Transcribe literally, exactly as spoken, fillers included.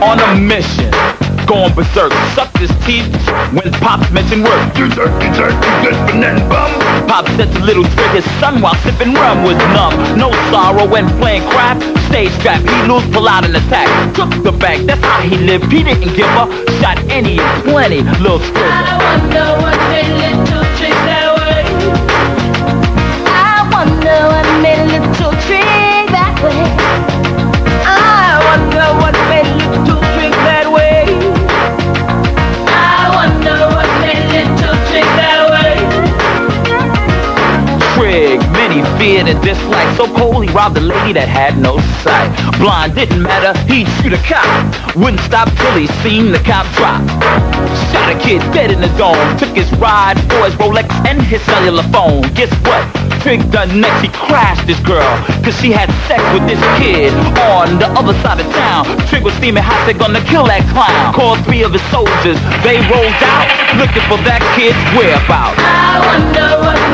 On a mission, going berserk, sucked his teeth when Pops mentioned work. Dessert, dessert, dessert, and then bum. Pop said to little Twig his son while sipping rum was numb. No sorrow when playing craft. Stage strap, he loose, pull out an attack. Took the bag, that's how he lived. He didn't give up, shot any and plenty, little Twig. I wonder what made little Twig that way. I wonder what made little Twig that way. I wonder what made little Twig that way. I wonder what made little Twig that way. Twig, many feared and disliked. So cold, he robbed a lady that had no sight. Blind, didn't matter, he'd shoot a cop. Wouldn't stop till he seen the cop drop. Shot a kid dead in the dome. Took his ride for his Rolex and his cellular phone. Guess what? Twig done next, he crashed this girl, cause she had sex with this kid on the other side of town. Twig was steaming hot, they're gonna kill that clown. Called three of his soldiers, they rolled out, looking for that kid's whereabouts. I wonder what